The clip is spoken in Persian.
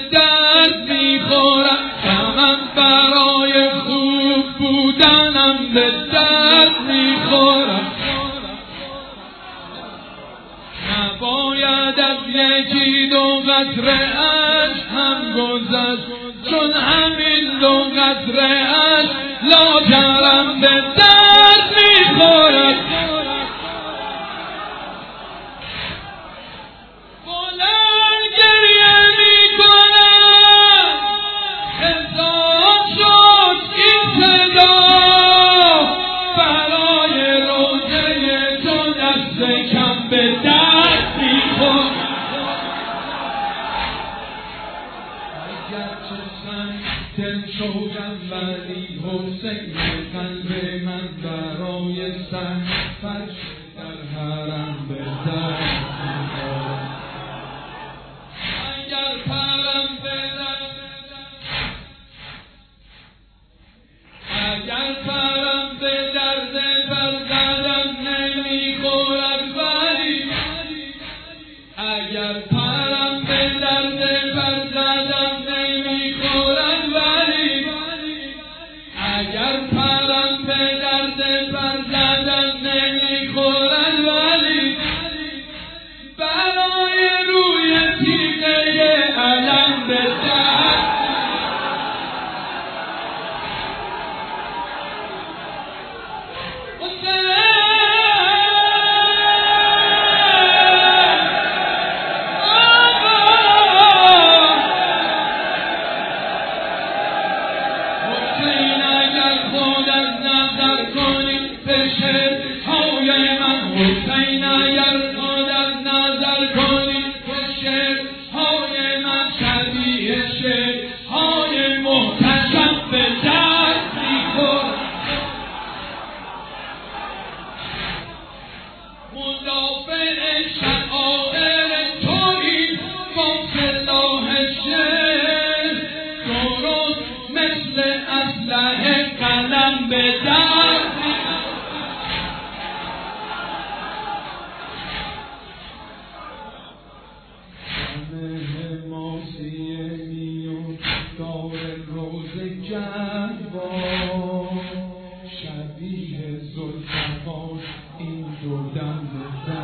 درد میخورم، غمم برای خوب بودنم به درد میخورم. نباید از یکی دو قطره اشک هم گذشت، چون همین دو قطره اشک لاجرم به درد میخورد. بلند گریه میکنم، هزار شد این صدا، برای روزه تو دست کم به درد میخورد. اگرچه سنگ دل شدم ولی حسین قلب من برای سنگ فرش در حرم به درد میخورد. اگر پرم به درد بر زدن نمیخورد، ولی اگر پرم به درد بر زدن نمیخورد، ولی اگر پرم به درد بر زدن نمیخورد، ولی برای روی تیغه علم به درد. حسین اگر خود از نظر کنی به شعرهای من شبیه شعرهای محتشم به درد میخورد. مدافع شعائر تویی با سلاح شعر، درست مثل اسلحه قلم به درد. حماسیه میون دار روز جنبا، شبیه زلفقاش این دو دم به